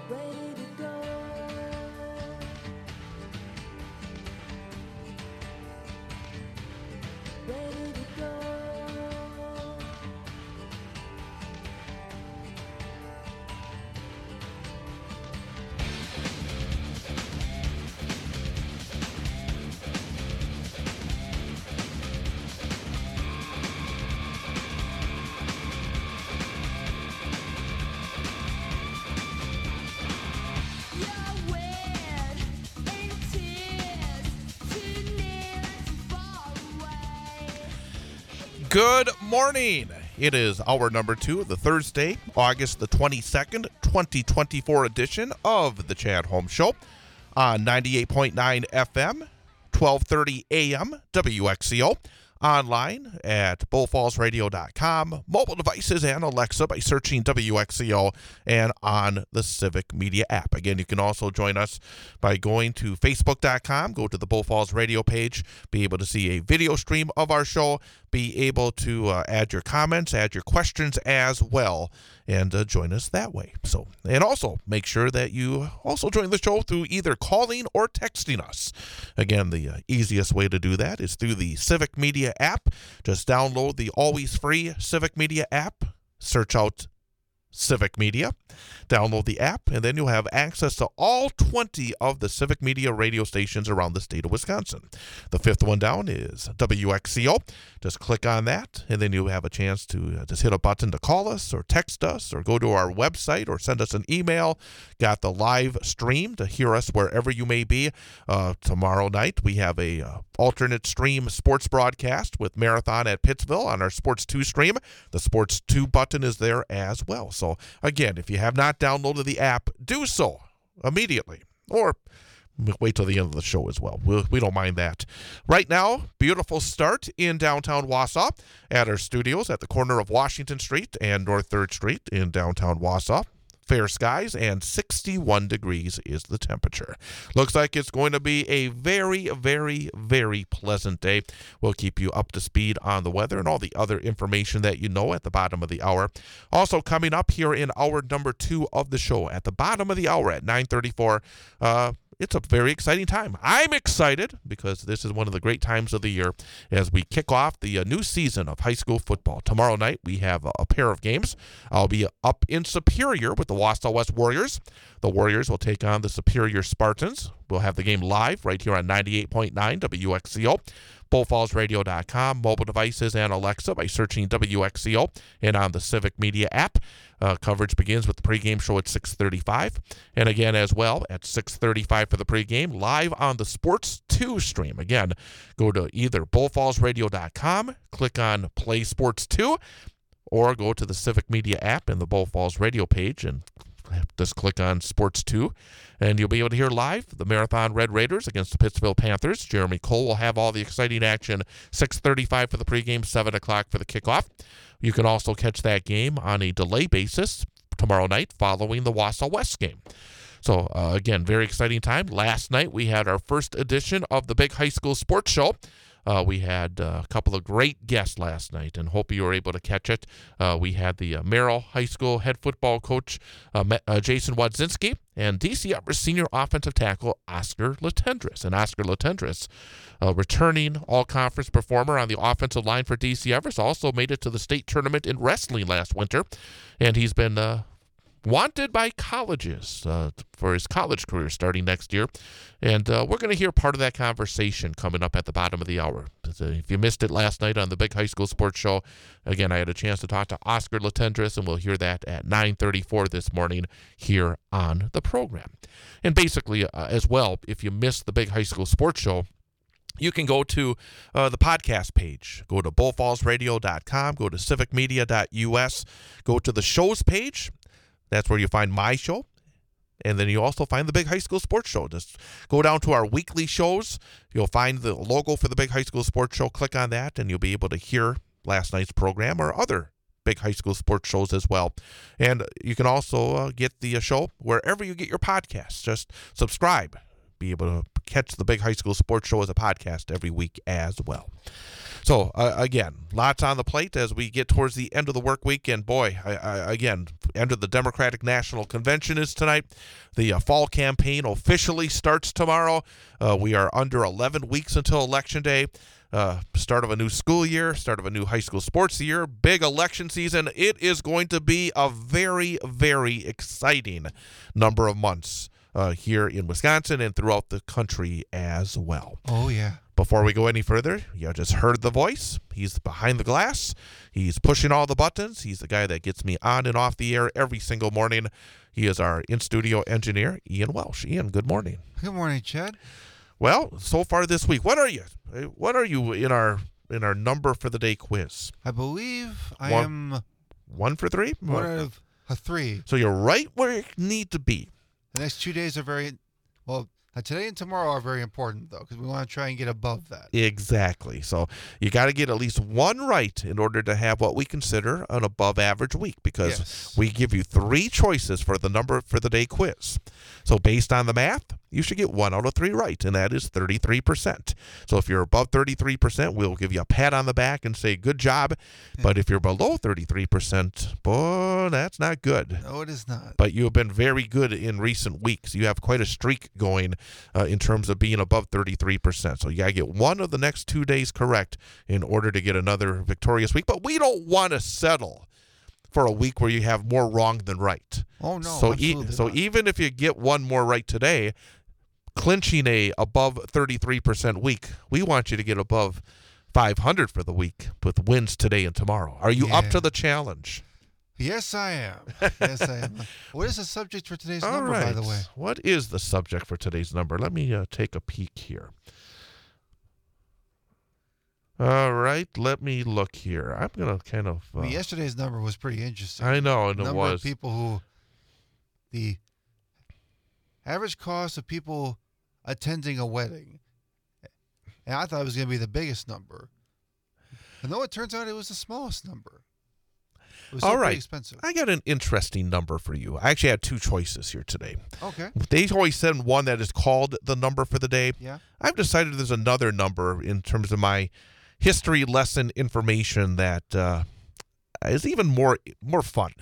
ready to go. Ready to go. You're weird in tears, too near and too far away. Good morning. It is hour number 2 of the Thursday, August the 22nd, 2024 edition of the Chad Holmes Show on 98.9 FM, 1230 AM, WXCO, online at bullfallsradio.com, mobile devices and Alexa by searching WXCO, and on the Civic Media app. Again, you can also join us by going to facebook.com, go to the Bull Falls Radio page, be able to see a video stream of our show, be able to add your comments, add your questions as well, and join us that way. So, and also make sure that you also join the show through either calling or texting us. Again, the easiest way to do that is through the Civic Media app. Just download the always free Civic Media app, search out Civic Media, download the app, and then you'll have access to all 20 of the Civic Media radio stations around the state of Wisconsin. The fifth one down is WXCO. Just click on that, and then you'll have a chance to just hit a button to call us or text us or go to our website or send us an email. Got the live stream to hear us wherever you may be. Tomorrow night, we have a alternate stream sports broadcast with Marathon at Pittsville on our Sports 2 stream. The Sports 2 button is there as well. So, again, if you have not downloaded the app, do so immediately, or wait till the end of the show as well. We don't mind that. Right now, beautiful start in downtown Wausau at our studios at the corner of Washington Street and North 3rd Street in downtown Wausau. Fair skies and 61 degrees is the temperature. Looks like it's going to be a very, very, very pleasant day. We'll keep you up to speed on the weather and all the other information that you know at the bottom of the hour. Also coming up here in hour number 2 of the show at the bottom of the hour at 9:34, it's a very exciting time. I'm excited because this is one of the great times of the year as we kick off the new season of high school football. Tomorrow night, we have a pair of games. I'll be up in Superior with the Wausau West Warriors. The Warriors will take on the Superior Spartans. We'll have the game live right here on 98.9 WXCO. bullfallsradio.com, mobile devices, and Alexa by searching WXCO, and on the Civic Media app. Coverage begins with the pregame show at 6:35, and again as well at 6:35 for the pregame, live on the Sports 2 stream. Again, go to either bullfallsradio.com, click on Play Sports 2, or go to the Civic Media app and the Bull Falls Radio page and just click on Sports 2, and you'll be able to hear live the Marathon Red Raiders against the Pittsville Panthers. Jeremy Cole will have all the exciting action, 6:35 for the pregame, 7 o'clock for the kickoff. You can also catch that game on a delay basis tomorrow night following the Wausau West game. So, again, very exciting time. Last night we had our first edition of the Big High School Sports Show. We had a couple of great guests last night, and hope you were able to catch it. We had the Merrill High School head football coach, Jason Wadzinski, and DC Upper senior offensive tackle, Oscar Latendresse. And Oscar Latendresse, returning all-conference performer on the offensive line for DC Everest, also made it to the state tournament in wrestling last winter, and he's been wanted by colleges for his college career starting next year. And we're going to hear part of that conversation coming up at the bottom of the hour. If you missed it last night on the Big High School Sports Show, again, I had a chance to talk to Oscar Latendresse, and we'll hear that at 9:34 this morning here on the program. And basically, as well, if you missed the Big High School Sports Show, you can go to the podcast page. Go to bullfallsradio.com, go to civicmedia.us, go to the shows page. That's where you find my show. And then you also find the Big High School Sports Show. Just go down to our weekly shows. You'll find the logo for the Big High School Sports Show. Click on that, and you'll be able to hear last night's program or other Big High School Sports shows as well. And you can also get the show wherever you get your podcasts. Just subscribe. Be able to catch the Big High School Sports Show as a podcast every week as well. So, again, lots on the plate as we get towards the end of the work week. And, boy, again, end of the Democratic National Convention is tonight. The fall campaign officially starts tomorrow. We are under 11 weeks until Election Day. Start of a new school year, start of a new high school sports year, big election season. It is going to be a very, very exciting number of months here in Wisconsin and throughout the country as well. Oh, yeah. Before we go any further, you just heard the voice. He's behind the glass. He's pushing all the buttons. He's the guy that gets me on and off the air every single morning. He is our in-studio engineer, Ian Welsh. Ian, good morning. Good morning, Chad. Well, so far this week, what are you? What are you in our number for the day quiz? I believe I One- am 1 for 3? one out of a 3. So you're right where you need to be. The next 2 days are very, well, today and tomorrow are very important, though, because we want to try and get above that. Exactly. So you got to get at least one right in order to have what we consider an above average week, because Yes. we give you 3 choices for the number for the day quiz. So based on the math, you should get 1 out of 3 right, and that is 33%. So if you're above 33%, we'll give you a pat on the back and say good job. But if you're below 33%, boy, that's not good. No, it is not. But you have been very good in recent weeks. You have quite a streak going in terms of being above 33%. So you got to get one of the next 2 days correct in order to get another victorious week. But we don't want to settle for a week where you have more wrong than right. Oh, no, So, absolutely so not. even if you get one more right today, clinching a above 33% week, we want you to get above 500 for the week with wins today and tomorrow. Are you up Yeah. to the challenge? Yes, I am. Yes, I am. What is the subject for today's All number, right. by the way? What is the subject for today's number? Let me take a peek here. All right, let me look here. I'm going to kind of... I mean, yesterday's number was pretty interesting. I know, and The it number was. of people who, the average cost of people attending a wedding, and I thought it was going to be the biggest number. And though it turns out it was the smallest number. It was All still right. pretty expensive. I got an interesting number for you. I actually had 2 choices here today. Okay. They always send one that is called the number for the day. Yeah. I've decided there's another number in terms of my history lesson information that is even more fun.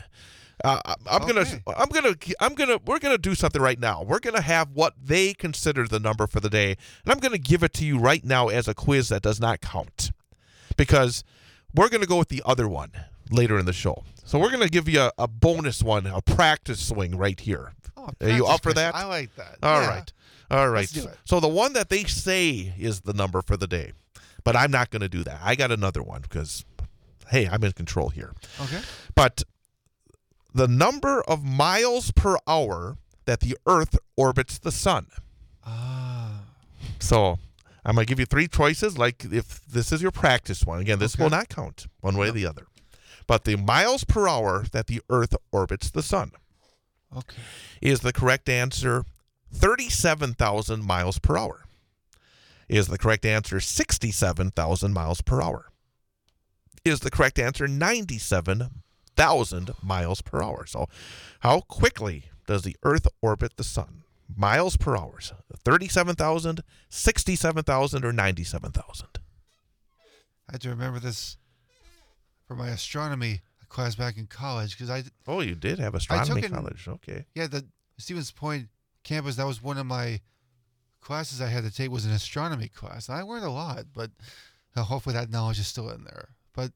We're gonna do something right now. We're gonna have what they consider the number for the day, and I'm gonna give it to you right now as a quiz that does not count, because we're gonna go with the other one later in the show. So we're gonna give you a bonus one, a practice swing right here. Oh, Are you up for practice that? question. I like that. All Yeah. right. All right. Let's do it. So the one that they say is the number for the day, but I'm not going to do that. I got another one because, hey, I'm in control here. Okay. But the number of miles per hour that the Earth orbits the sun. Ah. So I'm going to give you 3 choices, like if this is your practice one. Again, this Okay. will not count one way or the other. But the miles per hour that the Earth orbits the sun. Okay. Is the correct answer 37,000 miles per hour? Is the correct answer 67,000 miles per hour? Is the correct answer 97,000 miles per hour? So how quickly does the Earth orbit the sun? Miles per hour. 37,000, 67,000, or 97,000? I had to remember this for my astronomy class back in college because Oh, you did have astronomy took it in- college. Okay. yeah, the Stevens Point campus, that was one of my classes I had to take was an astronomy class. And I learned a lot, but hopefully that knowledge is still in there. But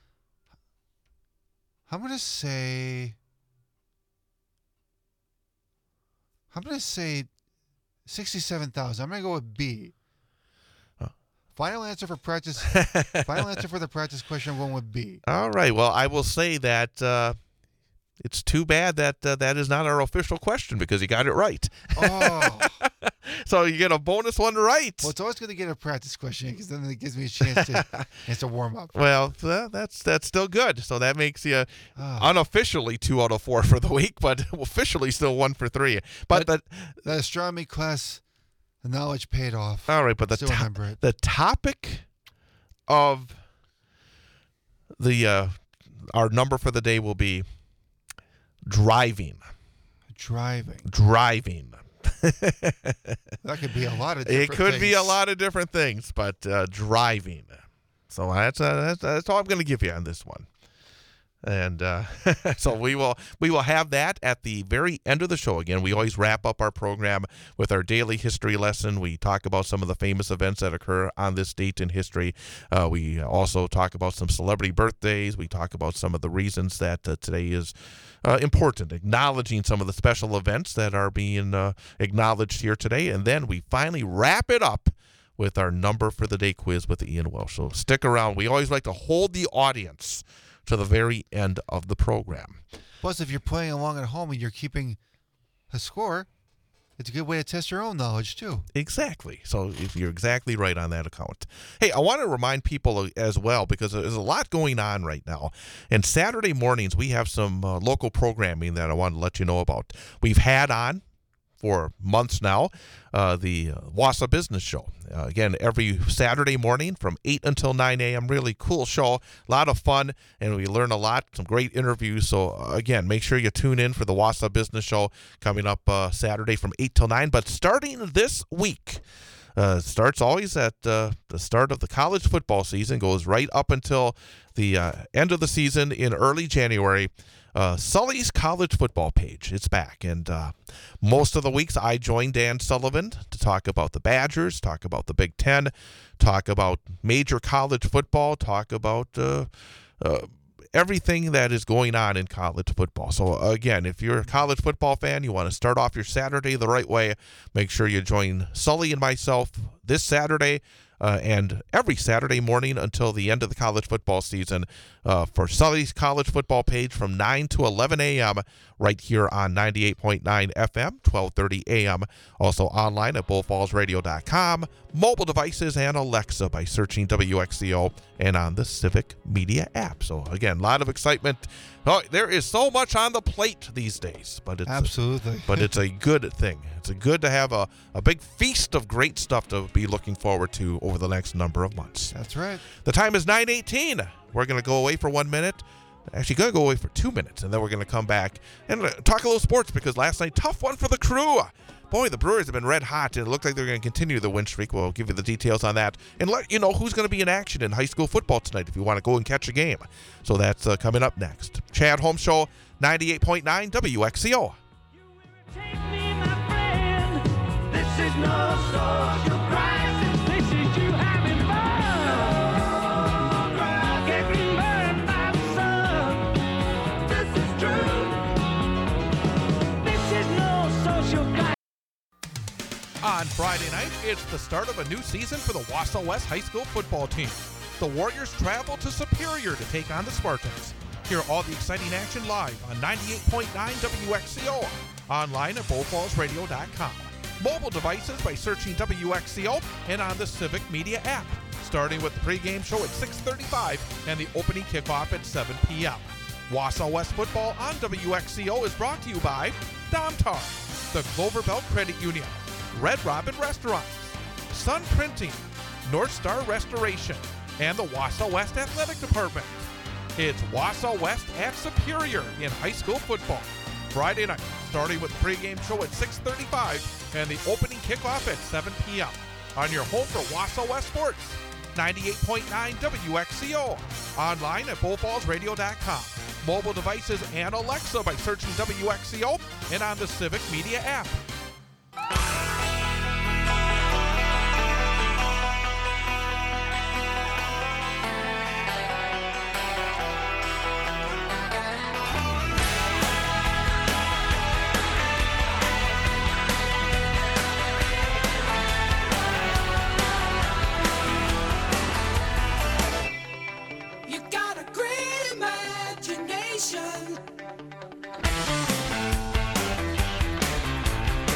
I'm going to say 67,000. I'm going to go with B. Final answer for practice. Final answer for the practice question. I'm going with B. All right. Well, I will say that it's too bad that that is not our official question because you got it right. Oh, So you get a bonus one right. well, it's always good to get a practice question because then it gives me a chance to warm up. Well, that's still good. So that makes you Ah. unofficially 2 out of 4 for the week, but officially still 1 for 3. But That astronomy class, the knowledge paid off. all right. But Still remember it. the topic of the our number for the day will be driving. Driving. That could be a lot of It different could be a things. lot of different things, but driving. So that's all I'm going to give you on this one. And so we will have that at the very end of the show. Again, we always wrap up our program with our daily history lesson. We talk about some of the famous events that occur on this date in history. We also talk about some celebrity birthdays. We talk about some of the reasons that today is important, acknowledging some of the special events that are being acknowledged here today. And then we finally wrap it up with our number for the day quiz with Ian Welsh. So stick around. We always like to hold the audience to the very end of the program. Plus, if you're playing along at home and you're keeping a score, it's a good way to test your own knowledge, too. Exactly. So if you're exactly right on that account. Hey, I want to remind people as well, because there's a lot going on right now. And Saturday mornings, we have some local programming that I want to let you know about. We've had on for months now, the Wausau Business Show. Again, every Saturday morning from 8 until 9 a.m. Really cool show. A lot of fun, and we learn a lot. Some great interviews. So, again, make sure you tune in for the Wausau Business Show coming up Saturday from 8 till 9. But starting this week, starts always at the start of the college football season, goes right up until the end of the season in early January. Sully's College Football Page. It's back. And most of the weeks I join Dan Sullivan to talk about the Badgers, talk about the Big Ten, talk about major college football, talk about everything that is going on in college football. So, again, if you're a college football fan, you want to start off your Saturday the right way, make sure you join Sully and myself this Saturday and every Saturday morning until the end of the college football season for Sully's College Football Page from 9 to 11 a.m. right here on 98.9 FM, 1230 a.m. Also online at bullfallsradio.com, mobile devices, and Alexa by searching WXCO and on the Civic Media app. So, again, a lot of excitement. Oh, there is so much on the plate these days, but it's Absolutely. but it's a good thing. It's good to have a big feast of great stuff to be looking forward to over the next number of months. That's right. The time is 9:18. We're going to go away for 1 minute. Actually, going to go away for 2 minutes, and then we're going to come back and talk a little sports because last night, tough one for the Crew. Boy, the Brewers have been red hot, and it looked like they're going to continue the win streak. We'll give you the details on that and let you know who's going to be in action in high school football tonight if you want to go and catch a game. So that's coming up next. Chad Holmes Show, 98.9 WXCO. Take me, my friend. This is no social crisis. This is you having fun. Getting burned by the sun. This is true. This is no social crisis. On Friday night, it's the start of a new season for the Wausau West High School football team. The Warriors travel to Superior to take on the Spartans. Hear all the exciting action live on 98.9 WXCO, online at bullfallsradio.com. Mobile devices by searching WXCO and on the Civic Media app. Starting with the pregame show at 6:35 and the opening kickoff at 7 p.m. Wausau West football on WXCO is brought to you by Domtar, the Clover Belt Credit Union, Red Robin Restaurants, Sun Printing, North Star Restoration, and the Wausau West Athletic Department. It's Wausau West at Superior in high school football. Friday night, starting with the pregame show at 6:35 and the opening kickoff at 7 p.m. on your home for Wausau West Sports, 98.9 WXCO, online at bullfallsradio.com. Mobile devices and Alexa by searching WXCO and on the Civic Media app. You got a great imagination.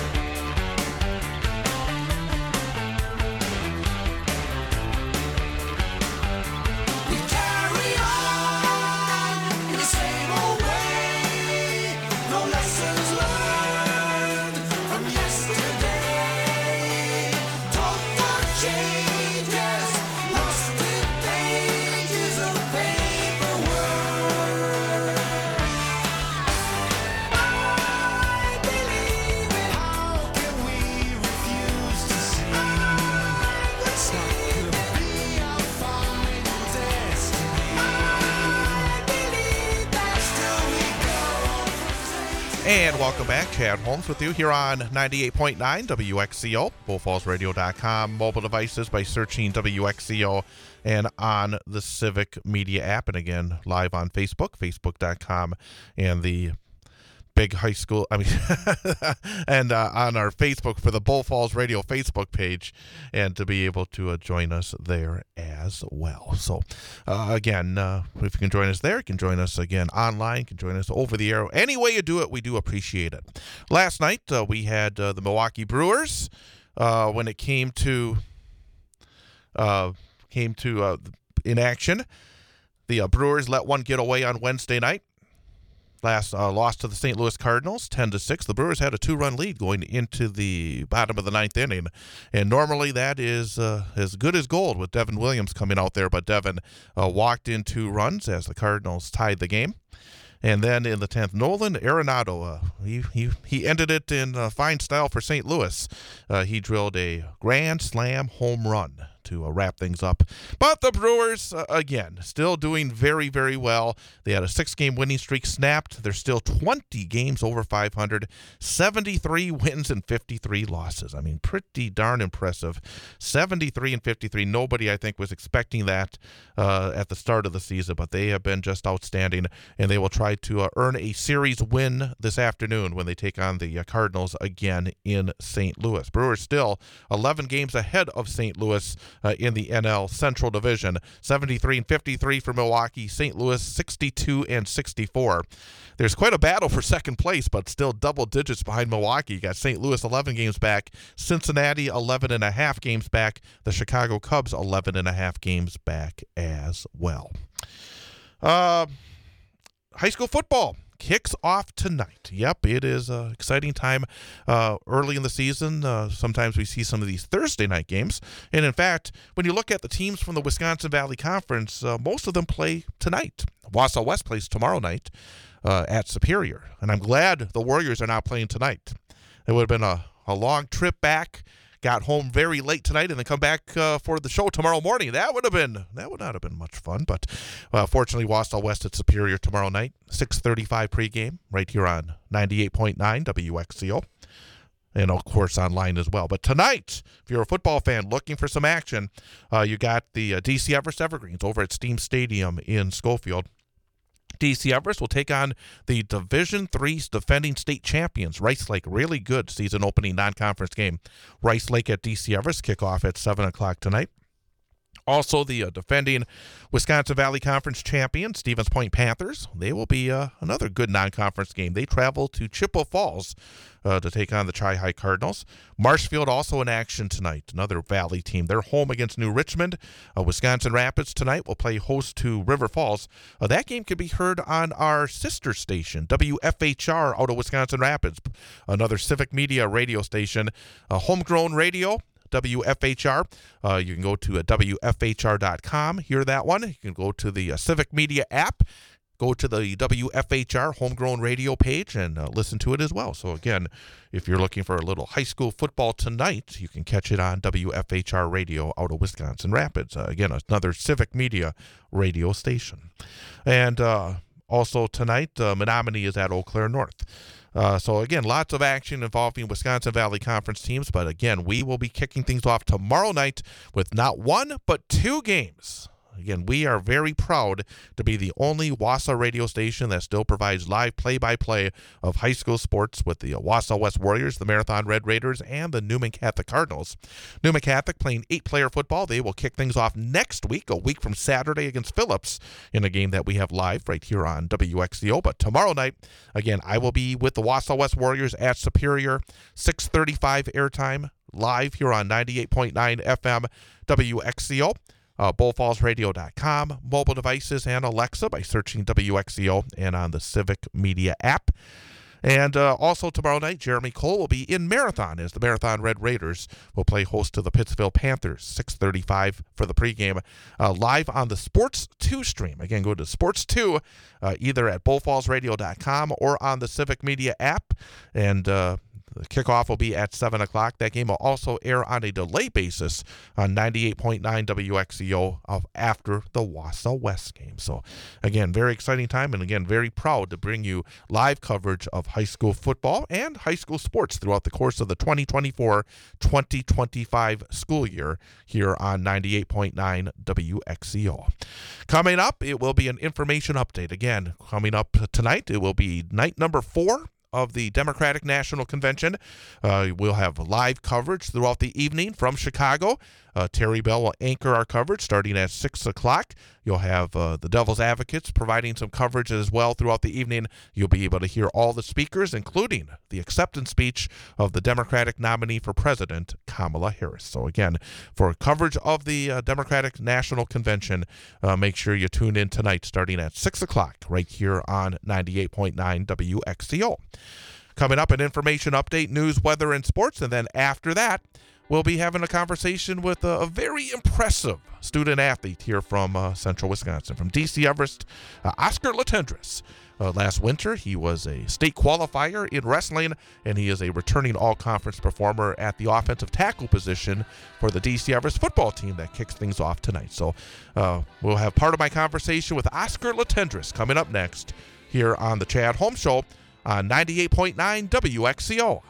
And welcome back. Chad Holmes with you here on 98.9 WXCO, BullFallsRadio.com, mobile devices by searching WXCO, and on the Civic Media app. And again, live on Facebook, Facebook.com, and the big high school, and on our Facebook for the Bull Falls Radio Facebook page, and to be able to join us there as well. So, again, if you can join us there, you can join us again online, you can join us over the air. Any way you do it, we do appreciate it. Last night, we had the Milwaukee Brewers when it came to in action. The Brewers let one get away on Wednesday night. Lost to the St. Louis Cardinals, 10-6. The Brewers had a 2-run lead going into the bottom of the ninth inning, and normally that is as good as gold with Devin Williams coming out there, but Devin walked in 2 runs as the Cardinals tied the game. And then in the 10th, Nolan Arenado, he ended it in fine style for St. Louis. He drilled a grand slam home run to wrap things up. But the Brewers, again, still doing very, very well. They had a 6-game winning streak snapped. They're still 20 games over 500, 73 wins and 53 losses. I mean, pretty darn impressive. 73 and 53. Nobody, I think, was expecting that at the start of the season, but they have been just outstanding, and they will try to earn a series win this afternoon when they take on the Cardinals again in St. Louis. Brewers still 11 games ahead of St. Louis in the NL Central Division. 73 and 53 for Milwaukee. St. Louis 62 and 64. There's quite a battle for second place, but still double digits behind Milwaukee. You got St. Louis 11 games back, Cincinnati 11.5 games back, the Chicago Cubs 11.5 games back as well. High school football kicks off tonight. Yep, it is an exciting time early in the season. Sometimes we see some of these Thursday night games. And in fact, when you look at the teams from the Wisconsin Valley Conference, most of them play tonight. Wausau West plays tomorrow night at Superior. And I'm glad the Warriors are not playing tonight. It would have been a long trip back. Got home very late tonight and then come back for the show tomorrow morning. That would not have been much fun. But fortunately, Wausau West at Superior tomorrow night, 6:35 pregame, right here on 98.9 WXCO, and of course online as well. But tonight, if you're a football fan looking for some action, you got the DC Everest Evergreens over at Steam Stadium in Schofield. DC Everest will take on the Division III defending state champions, Rice Lake. Really good season opening non-conference game. Rice Lake at DC Everest kickoff at 7 o'clock tonight. Also, the defending Wisconsin Valley Conference champion, Stevens Point Panthers. They will be another good non-conference game. They travel to Chippewa Falls to take on the Chi-High Cardinals. Marshfield also in action tonight, another Valley team. They're home against New Richmond. Wisconsin Rapids tonight will play host to River Falls. That game can be heard on our sister station, WFHR, out of Wisconsin Rapids, another Civic Media radio station, homegrown radio. WFHR. You can go to WFHR.com, hear that one. You can go to the Civic Media app, go to the WFHR Homegrown Radio page, and listen to it as well. So again, if you're looking for a little high school football tonight, you can catch it on WFHR Radio out of Wisconsin Rapids. Again, another Civic Media radio station. And also tonight, Menominee is at Eau Claire North. So, again, lots of action involving Wisconsin Valley Conference teams. But, again, we will be kicking things off tomorrow night with not 1 but 2 games. Again, we are very proud to be the only Wausau radio station that still provides live play-by-play of high school sports with the Wausau West Warriors, the Marathon Red Raiders, and the Newman Catholic Cardinals. Newman Catholic playing 8-player football. They will kick things off next week, a week from Saturday against Phillips, in a game that we have live right here on WXCO. But tomorrow night, again, I will be with the Wausau West Warriors at Superior, 6:35 airtime, live here on 98.9 FM WXCO. BullFallsRadio.com, mobile devices, and Alexa by searching WXCO and on the Civic Media app. And also tomorrow night, Jeremy Cole will be in Marathon as the Marathon Red Raiders will play host to the Pittsville Panthers, 6:35 for the pregame, live on the Sports 2 stream. Again, go to Sports 2, either at BullFallsRadio.com or on the Civic Media app, and The kickoff will be at 7 o'clock. That game will also air on a delay basis on 98.9 WXEO after the Wausau West game. So, again, very exciting time, and again, very proud to bring you live coverage of high school football and high school sports throughout the course of the 2024-2025 school year here on 98.9 WXEO. Coming up, it will be an information update. Again, coming up tonight, it will be night number 4 of the Democratic National Convention. We'll have live coverage throughout the evening from Chicago. Terry Bell will anchor our coverage starting at 6 o'clock. You'll have the Devil's Advocates providing some coverage as well throughout the evening. You'll be able to hear all the speakers, including the acceptance speech of the Democratic nominee for president, Kamala Harris. So again, for coverage of the Democratic National Convention, make sure you tune in tonight starting at 6 o'clock right here on 98.9 WXCO. Coming up, an information update, news, weather, and sports, and then after that, we'll be having a conversation with a very impressive student athlete here from Central Wisconsin, from DC Everest, Oscar Latendresse. Last winter, he was a state qualifier in wrestling, and he is a returning all-conference performer at the offensive tackle position for the DC Everest football team that kicks things off tonight. So we'll have part of my conversation with Oscar Latendresse coming up next here on the Chad Holmes Show on 98.9 WXCO.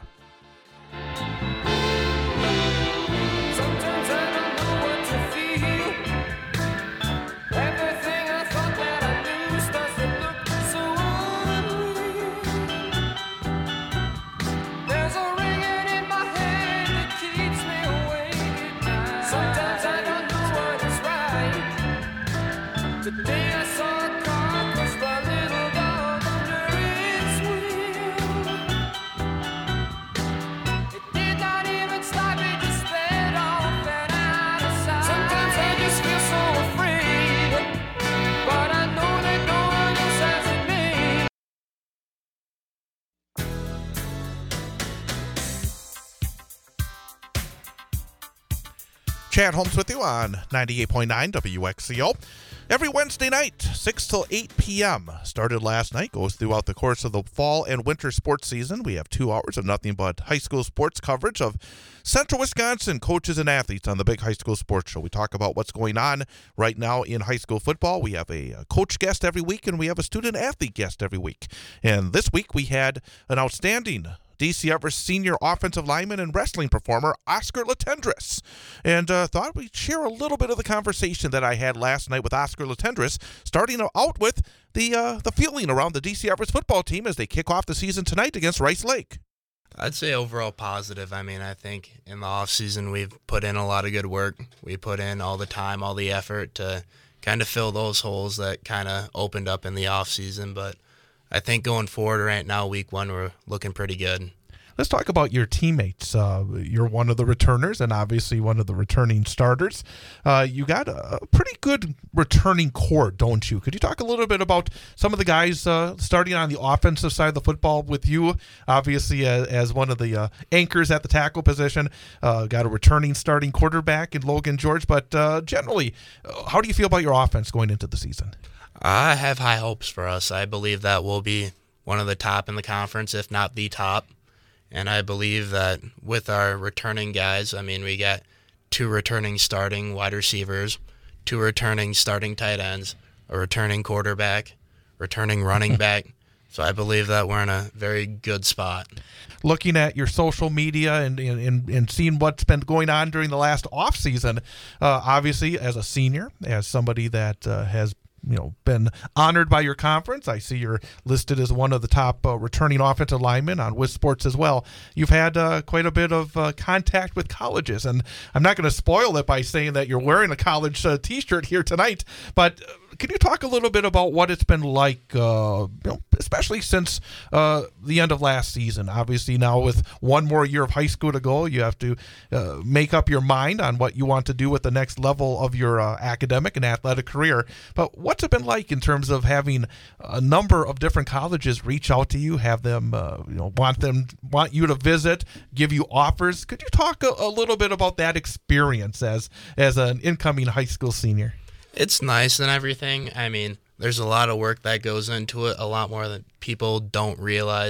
Sometimes I don't know what to feel. Everything I thought that I knew starts to look so unreal. There's a ringing in my head that keeps me awake at night. Sometimes I don't know what is right. Today I saw a car crush my little dog under its wheel. It did not even stop, it just sped off and out of sight. Sometimes I just feel so afraid, but I know that no one else has it made. Chad Holmes with you on 98.9 WXCO. Every Wednesday night, 6 till 8 p.m. Started last night, goes throughout the course of the fall and winter sports season. We have 2 hours of nothing but high school sports coverage of Central Wisconsin coaches and athletes on the Big High School Sports Show. We talk about what's going on right now in high school football. We have a coach guest every week, and we have a student athlete guest every week. And this week we had an outstanding DC Everest senior offensive lineman and wrestling performer, Oscar Latendresse. And thought we'd share a little bit of the conversation that I had last night with Oscar Latendresse, starting out with the feeling around the DC Everest football team as they kick off the season tonight against Rice Lake. I'd say overall positive. I mean, I think in the offseason we've put in a lot of good work. We put in all the time, all the effort to kind of fill those holes that kind of opened up in the offseason. But I think going forward right now, week 1, we're looking pretty good. Let's talk about your teammates. You're one of the returners and obviously one of the returning starters. You got a pretty good returning core, don't you? Could you talk a little bit about some of the guys starting on the offensive side of the football with you, obviously as one of the anchors at the tackle position? Got a returning starting quarterback in Logan George, but generally, how do you feel about your offense going into the season? I have high hopes for us. I believe that we'll be one of the top in the conference, if not the top. And I believe that with our returning guys, I mean, we got 2 returning starting wide receivers, 2 returning starting tight ends, a returning quarterback, returning running back. So I believe that we're in a very good spot. Looking at your social media and seeing what's been going on during the last offseason, obviously as a senior, as somebody that has been honored by your conference. I see you're listed as one of the top returning offensive linemen on WIS Sports as well. You've had quite a bit of contact with colleges, and I'm not going to spoil it by saying that you're wearing a college T-shirt here tonight, but can you talk a little bit about what it's been like, especially since the end of last season? Obviously now with one more year of high school to go, you have to make up your mind on what you want to do with the next level of your academic and athletic career. But what's it been like in terms of having a number of different colleges reach out to you, have them, want you to visit, give you offers? Could you talk a little bit about that experience as an incoming high school senior? It's nice and everything. I mean, there's a lot of work that goes into it, a lot more than people don't realize.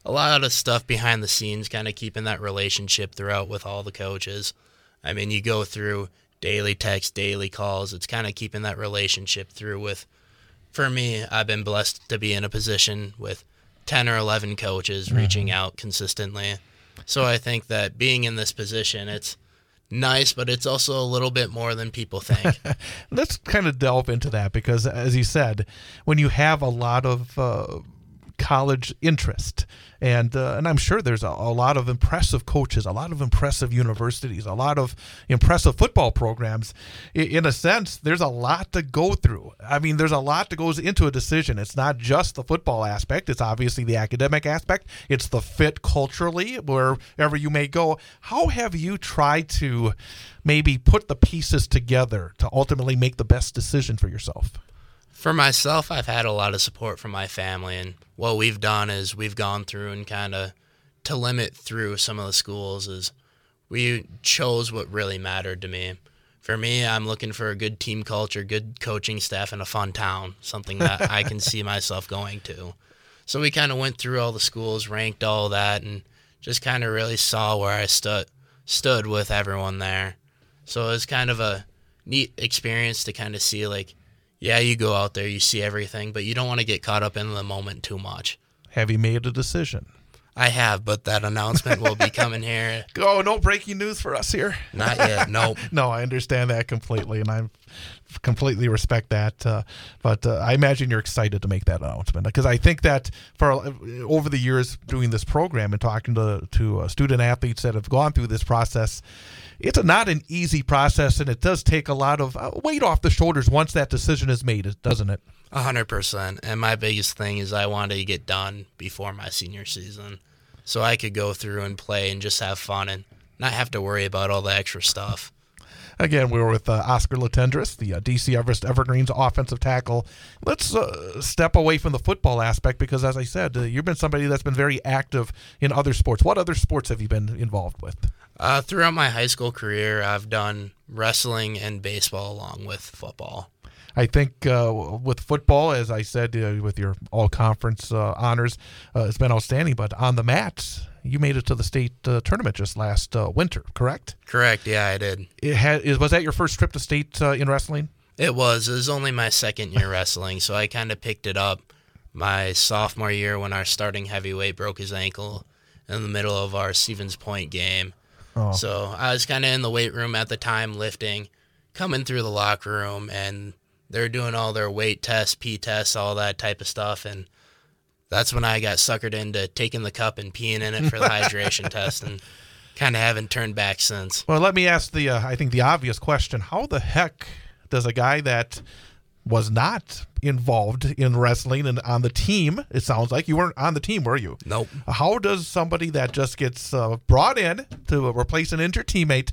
a lot of stuff behind the scenes, kind of keeping that relationship throughout with all the coaches. I mean, you go through daily texts, daily calls. It's kind of keeping that relationship through with, for me, I've been blessed to be in a position with 10 or 11 coaches reaching out consistently. So I think that being in this position, it's nice, but it's also a little bit more than people think. Let's kind of delve into that because, as you said, when you have a lot of college interest, and I'm sure there's a lot of impressive coaches, a lot of impressive universities, a lot of impressive football programs. In a sense, there's a lot to go through. I mean, there's a lot that goes into a decision. It's not just the football aspect. It's obviously the academic aspect. It's the fit culturally, wherever you may go. How have you tried to maybe put the pieces together to ultimately make the best decision for yourself? For myself, I've had a lot of support from my family, and what we've done is we've gone through and kind of, to limit through some of the schools, is we chose what really mattered to me. For me, I'm looking for a good team culture, good coaching staff, and a fun town, something that I can see myself going to. So we kind of went through all the schools, ranked all that, and just kind of really saw where I stood with everyone there. So it was kind of a neat experience to kind of see, like, yeah, you go out there, you see everything, but you don't want to get caught up in the moment too much. Have you made a decision? I have, but that announcement will be coming here. Oh, no breaking news for us here. Not yet, nope. No, I understand that completely, and I completely respect that. But I imagine you're excited to make that announcement because I think that for over the years doing this program and talking to student athletes that have gone through this process, it's not an easy process, and it does take a lot of weight off the shoulders once that decision is made, doesn't it? 100%. And my biggest thing is I wanted to get done before my senior season so I could go through and play and just have fun and not have to worry about all the extra stuff. Again, we were with Oscar Latendresse, the DC Everest Evergreens offensive tackle. Let's step away from the football aspect because, as I said, you've been somebody that's been very active in other sports. What other sports have you been involved with? Throughout my high school career, I've done wrestling and baseball along with football. I think with football, as I said, with your all-conference honors, it's been outstanding. But on the mats, you made it to the state tournament just last winter, correct? Correct, yeah, I did. Was that your first trip to state in wrestling? It was only my second year wrestling, so I kind of picked it up my sophomore year when our starting heavyweight broke his ankle in the middle of our Stevens Point game. Oh. So I was kind of in the weight room at the time lifting, coming through the locker room, and they're doing all their weight tests, P tests, all that type of stuff, and that's when I got suckered into taking the cup and peeing in it for the hydration test, and kind of haven't turned back since. Well, let me ask I think the obvious question. How the heck does a guy that was not involved in wrestling and on the team, it sounds like you weren't on the team, were you? Nope. How does somebody that just gets brought in to replace an injured teammate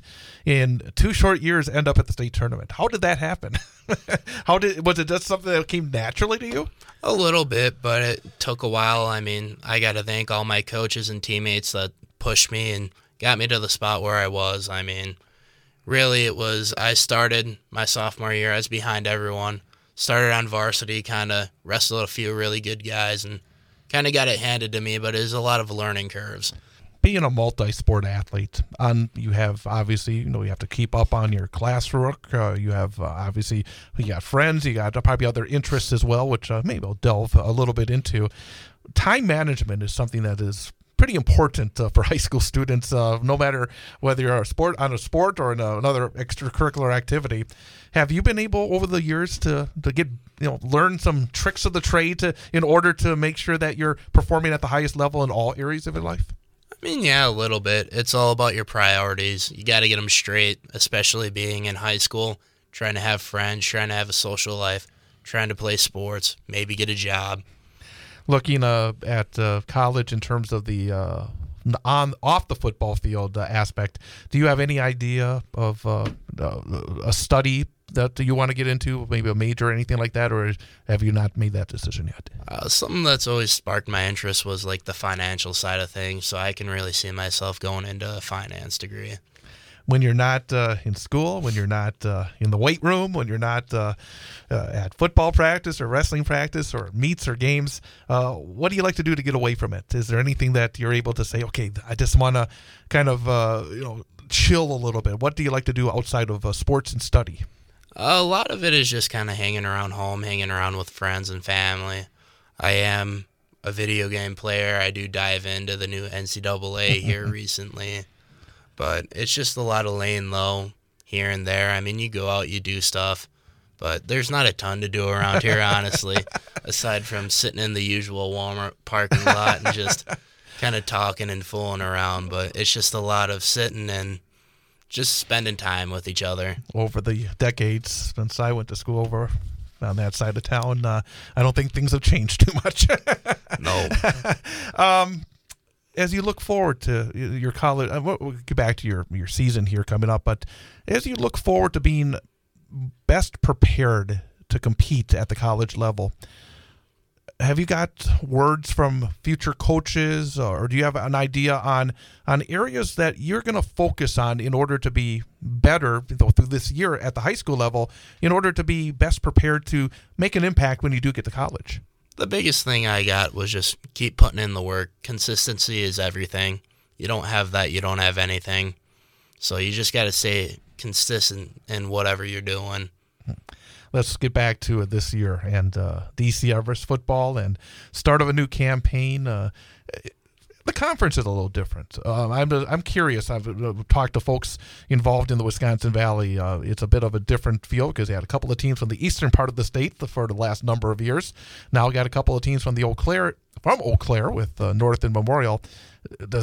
in 2 short years end up at the state tournament? How did that happen? Was it just something that came naturally to you? A little bit, but it took a while. I mean, I got to thank all my coaches and teammates that pushed me and got me to the spot where I was. I mean, really, I started my sophomore year. I was behind everyone. Started on varsity, kind of wrestled a few really good guys, and kind of got it handed to me, but it was a lot of learning curves. Being a multi-sport athlete, you have obviously, you have to keep up on your classwork. You have obviously, you got friends, you got probably other interests as well, which maybe I'll delve a little bit into. Time management is something that is pretty important for high school students, no matter whether you're on a sport or in another extracurricular activity. Have you been able over the years to get learn some tricks of the trade in order to make sure that you're performing at the highest level in all areas of your life? I mean, yeah, a little bit. It's all about your priorities. You got to get them straight, especially being in high school, trying to have friends, trying to have a social life, trying to play sports, maybe get a job. Looking at college in terms of the off the football field aspect, do you have any idea of a study that you want to get into, maybe a major or anything like that, or have you not made that decision yet? Something that's always sparked my interest was like the financial side of things, so I can really see myself going into a finance degree. when you're not in school, when you're not in the weight room, when you're not at football practice or wrestling practice or meets or games, what do you like to do to get away from it? Is there anything that you're able to say, okay, I just want to kind of, chill a little bit? What do you like to do outside of sports and study? A lot of it is just kind of hanging around home, hanging around with friends and family. I am a video game player. I do dive into the new NCAA here recently. But it's just a lot of laying low here and there. I mean, you go out, you do stuff, but there's not a ton to do around here, honestly, aside from sitting in the usual Walmart parking lot and just kind of talking and fooling around. But it's just a lot of sitting and just spending time with each other. Over the decades since I went to school over on that side of town, I don't think things have changed too much. No. As you look forward to your college, we'll get back to your season here coming up, but as you look forward to being best prepared to compete at the college level, have you got words from future coaches, or do you have an idea on areas that you're going to focus on in order to be better through this year at the high school level, in order to be best prepared to make an impact when you do get to college? The biggest thing I got was just keep putting in the work. Consistency is everything. You don't have that, you don't have anything. So you just got to stay consistent in whatever you're doing. Let's get back to this year and DC Everest football and start of a new campaign. The conference is a little different. I'm curious. I've talked to folks involved in the Wisconsin Valley. It's a bit of a different feel because they had a couple of teams from the eastern part of the state for the last number of years. Now we got a couple of teams from Eau Claire with North and Memorial. Is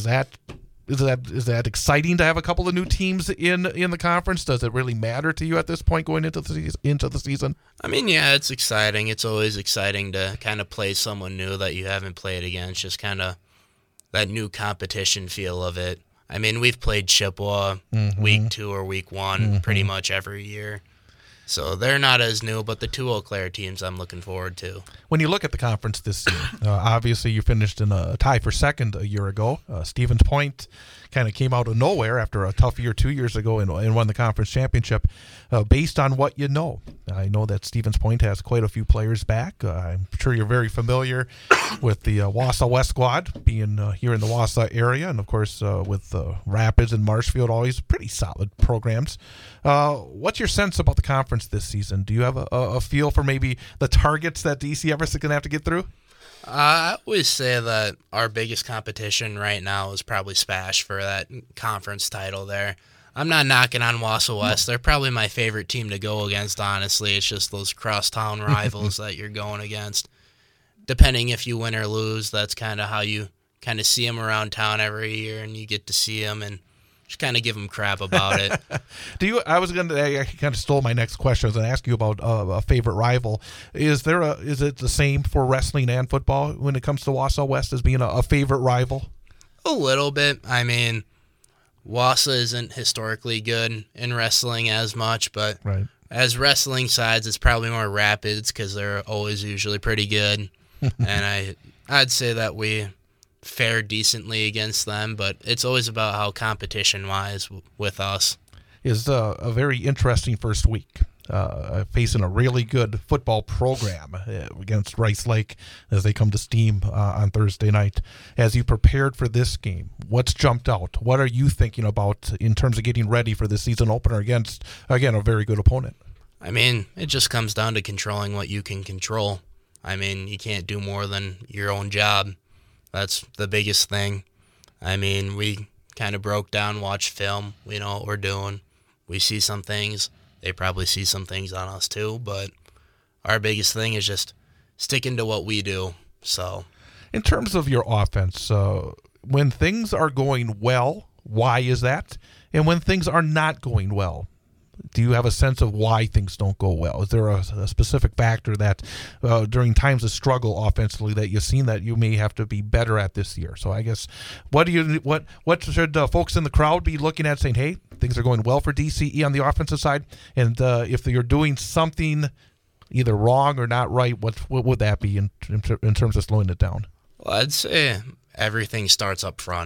that exciting to have a couple of new teams in the conference? Does it really matter to you at this point going into the season? I mean, yeah, it's exciting. It's always exciting to kind of play someone new that you haven't played against. Just kind of that new competition feel of it. I mean, we've played Chippewa week 2 or week 1 pretty much every year. So they're not as new, but the 2 Eau Claire teams I'm looking forward to. When you look at the conference this year, obviously you finished in a tie for second a year ago. Stevens Point kind of came out of nowhere after a tough year 2 years ago and won the conference championship. Based on what you know, I know that Stevens Point has quite a few players back. I'm sure you're very familiar with the Wausau West squad being here in the Wausau area, and of course with Rapids and Marshfield, always pretty solid programs. What's your sense about the conference this season? Do you have a feel for maybe the targets that DC Everest is going to have to get through? I always say that our biggest competition right now is probably Spash for that conference title there. I'm not knocking on Wausau West. They're probably my favorite team to go against, honestly. It's just those crosstown rivals that you're going against. Depending if you win or lose, that's kind of how you kind of see them around town every year, and you get to see them and just kind of give them crap about it. I kind of stole my next question. I was going to ask you about a favorite rival. Is it the same for wrestling and football when it comes to Wausau West as being a favorite rival? A little bit. I mean, Wausau isn't historically good in wrestling as much, but right. As wrestling sides, it's probably more Rapids because they're always usually pretty good. And I'd say that we fare decently against them, but it's always about how competition-wise with us. Is a very interesting first week. Facing a really good football program against Rice Lake as they come to steam on Thursday night. As you prepared for this game, what's jumped out? What are you thinking about in terms of getting ready for the season opener against, again, a very good opponent? I mean, it just comes down to controlling what you can control. I mean, you can't do more than your own job. That's the biggest thing. I mean, we kind of broke down, watched film. We know what we're doing. We see some things. They probably see some things on us too, but our biggest thing is just sticking to what we do. So, in terms of your offense, when things are going well, why is that? And when things are not going well, do you have a sense of why things don't go well? Is there a specific factor that during times of struggle offensively that you've seen that you may have to be better at this year? So I guess what should folks in the crowd be looking at, saying, hey, things are going well for DCE on the offensive side, and if you're doing something either wrong or not right, what would that be in terms of slowing it down? Well, I'd say everything starts up front.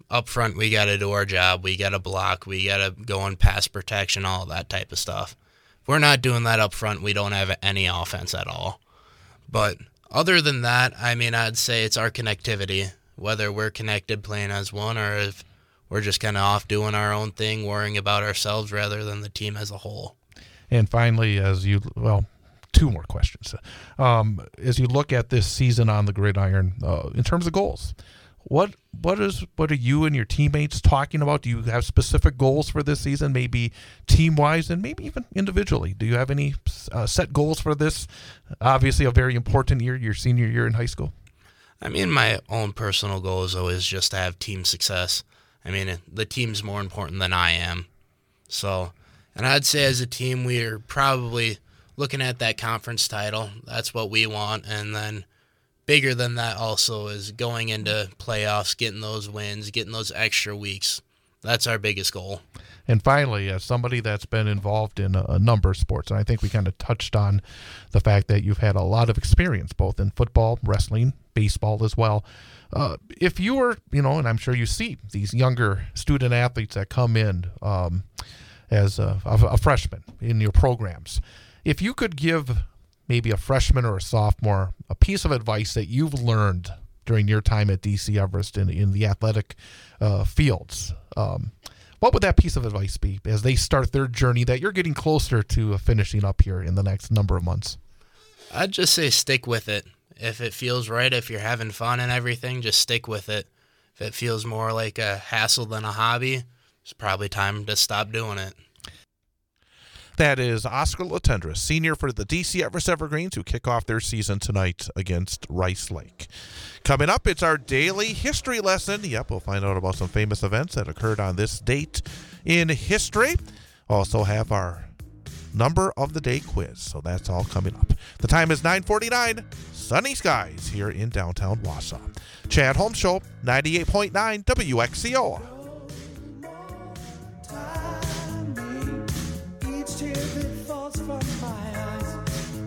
up front, we got to do our job. We got to block. We got to go in pass protection, all that type of stuff. If we're not doing that up front, we don't have any offense at all. But other than that, I mean, I'd say it's our connectivity, whether we're connected playing as one or if we're just kind of off doing our own thing, worrying about ourselves rather than the team as a whole. And finally, two more questions. As you look at this season on the gridiron, in terms of goals, what are you and your teammates talking about? Do you have specific goals for this season, maybe team-wise and maybe even individually? Do you have any set goals for this? Obviously, a very important year, your senior year in high school. I mean, my own personal goal is always just to have team success. I mean, the team's more important than I am. So, and I'd say as a team, we're probably looking at that conference title. That's what we want. And then bigger than that also is going into playoffs, getting those wins, getting those extra weeks. That's our biggest goal. And finally, as somebody that's been involved in a number of sports, and I think we kind of touched on the fact that you've had a lot of experience both in football, wrestling, baseball as well. If you were, and I'm sure you see these younger student athletes that come in as a freshman in your programs, if you could give maybe a freshman or a sophomore a piece of advice that you've learned during your time at DC Everest in the athletic fields, what would that piece of advice be as they start their journey that you're getting closer to finishing up here in the next number of months? I'd just say stick with it. If it feels right, if you're having fun and everything, just stick with it. If it feels more like a hassle than a hobby, it's probably time to stop doing it. That is Oscar Latendra, senior for the DC Everest Evergreens, who kick off their season tonight against Rice Lake. Coming up, it's our daily history lesson. Yep, we'll find out about some famous events that occurred on this date in history. Also have our number of the day quiz, so that's all coming up. The time is 9:49. Sunny skies here in downtown Wausau. Chad Holmes Show, 98.9 WXCO. Each tear that falls from my eyes,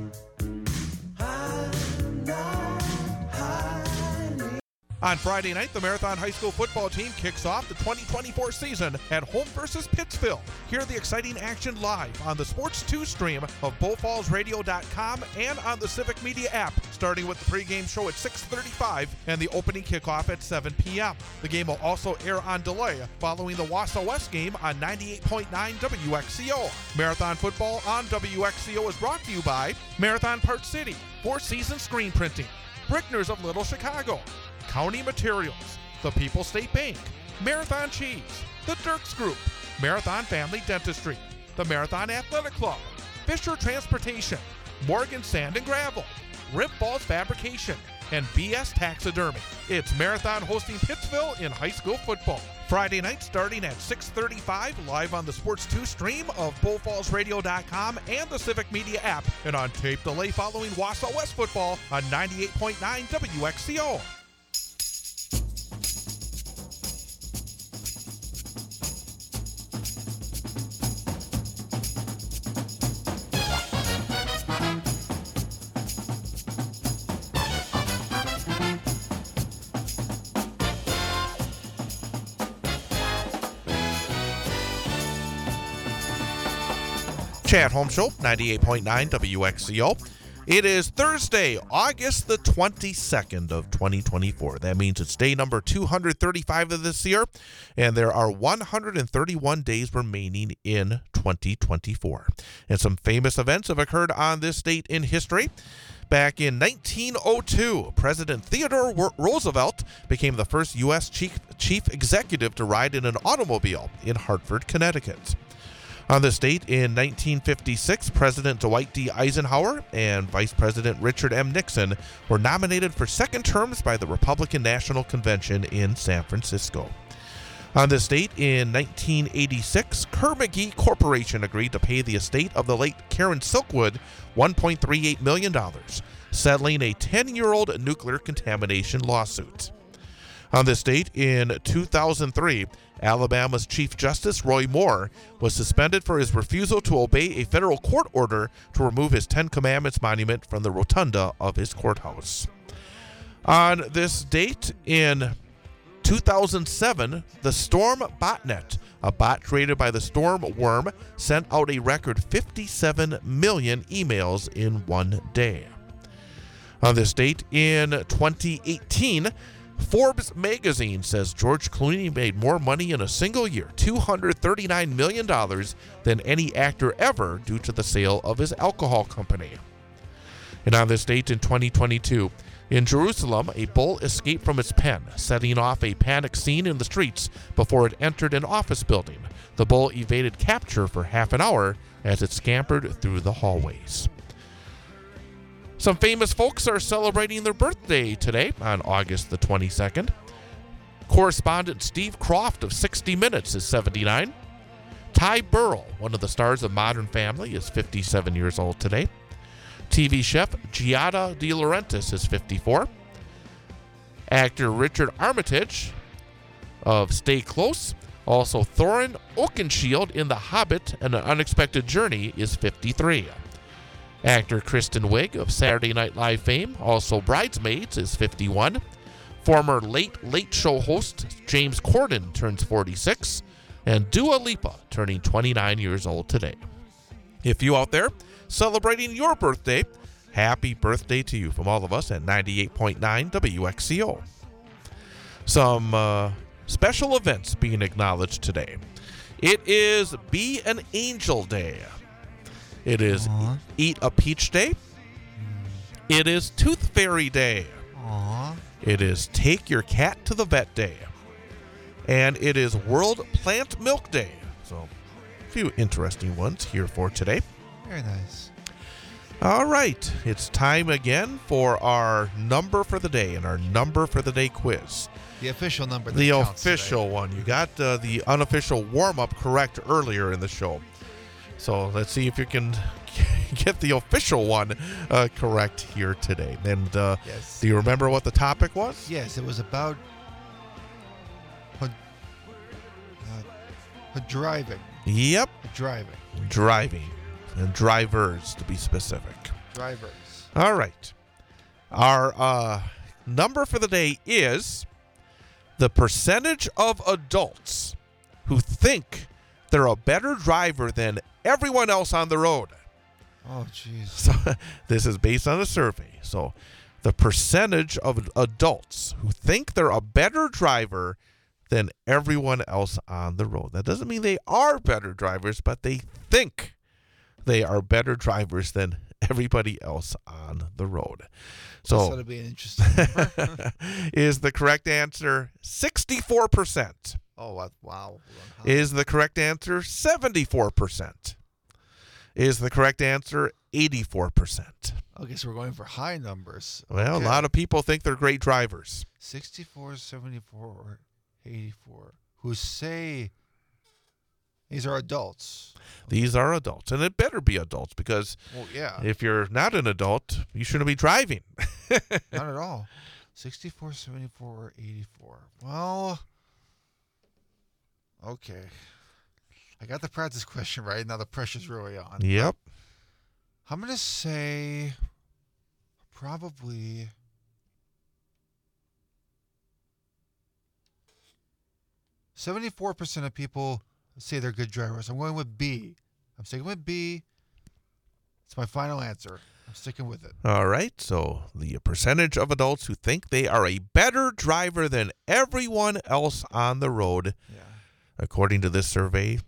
On Friday night, the Marathon High School football team kicks off the 2024 season at home versus Pittsville. Hear the exciting action live on the Sports 2 stream of BullFallsRadio.com and on the Civic Media app, starting with the pregame show at 6:35 and the opening kickoff at 7 p.m. The game will also air on delay following the Wausau West game on 98.9 WXCO. Marathon football on WXCO is brought to you by Marathon Park City, Four Seasons Screen Printing, Brickner's of Little Chicago, County Materials, the People's State Bank, Marathon Cheese, the Dirks Group, Marathon Family Dentistry, the Marathon Athletic Club, Fisher Transportation, Morgan Sand and Gravel, Rip Balls Fabrication, and BS Taxidermy. It's Marathon hosting Pittsville in high school football. Friday night starting at 6:35, live on the Sports 2 stream of BullFallsRadio.com and the Civic Media app, and on tape delay following Wausau West football on 98.9 WXCO. Chad Holmes Show, 98.9 WXCO. It is Thursday, August the 22nd of 2024. That means it's day number 235 of this year, and there are 131 days remaining in 2024. And some famous events have occurred on this date in history. Back in 1902, President Theodore Roosevelt became the first U.S. chief executive to ride in an automobile in Hartford, Connecticut. On this date in 1956, President Dwight D. Eisenhower and Vice President Richard M. Nixon were nominated for second terms by the Republican National Convention in San Francisco. On this date in 1986, Kerr-McGee Corporation agreed to pay the estate of the late Karen Silkwood $1.38 million, settling a 10-year-old nuclear contamination lawsuit. On this date in 2003, Alabama's Chief Justice Roy Moore was suspended for his refusal to obey a federal court order to remove his Ten Commandments monument from the rotunda of his courthouse. On this date in 2007, the Storm Botnet, a bot created by the Storm Worm, sent out a record 57 million emails in one day. On this date in 2018, Forbes magazine says George Clooney made more money in a single year, $239 million, than any actor ever due to the sale of his alcohol company. And on this date in 2022, in Jerusalem, a bull escaped from its pen, setting off a panic scene in the streets before it entered an office building. The bull evaded capture for half an hour as it scampered through the hallways. Some famous folks are celebrating their birthday today on August the 22nd. Correspondent Steve Croft of 60 Minutes is 79. Ty Burrell, one of the stars of Modern Family, is 57 years old today. TV chef Giada De Laurentiis is 54. Actor Richard Armitage of Stay Close, also Thorin Oakenshield in The Hobbit and An Unexpected Journey, is 53. Actor Kristen Wiig of Saturday Night Live fame, also Bridesmaids, is 51. Former Late Show host James Corden turns 46. And Dua Lipa turning 29 years old today. If you out there celebrating your birthday, happy birthday to you from all of us at 98.9 WXCO. Some special events being acknowledged today. It is Be an Angel Day. It is Eat a Peach Day. It is Tooth Fairy Day. It is Take Your Cat to the Vet Day. And it is World Plant Milk Day. So, a few interesting ones here for today. Very nice. All right, it's time again for our number for the day and our number for the day quiz. The official number. That The counts official today. one. You got the unofficial warm-up correct earlier in the show. So let's see if you can get the official one correct here today. And Yes. do you remember what the topic was? Yes, it was about driving. Yep, Driving. driving. And drivers, to be specific. Drivers. All right. Our number for the day is the percentage of adults who think they're a better driver than everyone else on the road. Oh, jeez. So this is based on a survey. So the percentage of adults who think they're a better driver than everyone else on the road. That doesn't mean they are better drivers, but they think they are better drivers than everybody else on the road. So So it'll be an interesting number. is the correct answer 64%? Oh, wow. Is the correct answer 74%? Is the correct answer 84%? Okay, so we're going for high numbers. Well, Okay. a lot of people think they're great drivers. 64, 74, or 84 who say these are adults. These are adults, and it better be adults because Well, yeah. if you're not an adult, you shouldn't be driving. Not at all. 64, 74, or 84. Well, okay. I got the practice question right. Now the pressure's really on. Yep. I'm going to say probably 74% of people say they're good drivers. I'm going with B. I'm sticking with B. It's my final answer. I'm sticking with it. All right. So the percentage of adults who think they are a better driver than everyone else on the road, Yeah. according to this survey,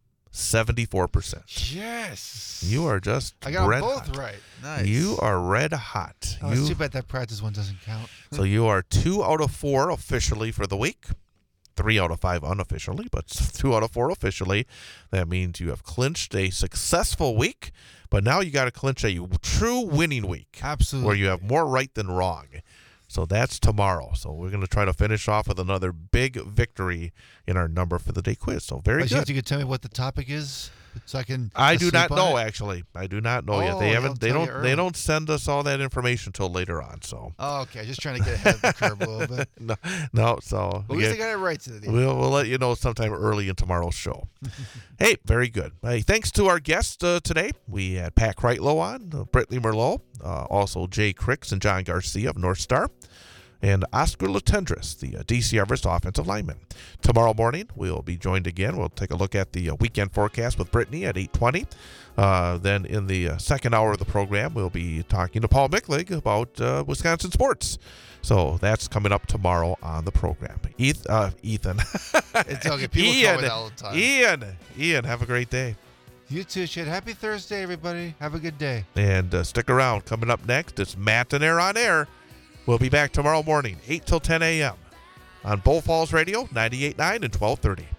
74%. Yes. You are just I got red them both hot. right. Nice. You are red hot. Oh, it's You- too bad that practice one doesn't count. So you are 2 out of 4 officially for the week. 3 out of 5 unofficially, but 2 out of 4 officially. That means you have clinched a successful week, but now you got to clinch a true winning week Absolutely. where you have more right than wrong. So that's tomorrow. So we're going to try to finish off with another big victory in our number for the day quiz. So very But you good. could tell me what the topic is so I can. I do sleep not on know it? actually. I do not know yet. Oh, They they'll haven't. They tell you don't. early. They don't send us all that information till later on. So Oh, okay. Just trying to get ahead of the curve a little bit. no. So But at least I got it right today. We'll let you know sometime early in tomorrow's show. Hey, very good. Hey, thanks to our guests today. We had Pat Kreitlow on, Brittany Merlot, also Jay Cricks and John Garcia of North Star. and Oscar Latendrus, the DC Everest offensive lineman. Tomorrow morning, we'll be joined again. We'll take a look at the weekend forecast with Brittany at 8:20. Then in the second hour of the program, we'll be talking to Paul Micklig about Wisconsin sports. So that's coming up tomorrow on the program. Ethan. It's okay. People call me that all the time. Ian, have a great day. You too, Chad. Happy Thursday, everybody. Have a good day. And stick around. Coming up next, it's Matt and Air on Air. We'll be back tomorrow morning, 8 till 10 a.m. on Bull Falls Radio, 98.9 and 1230.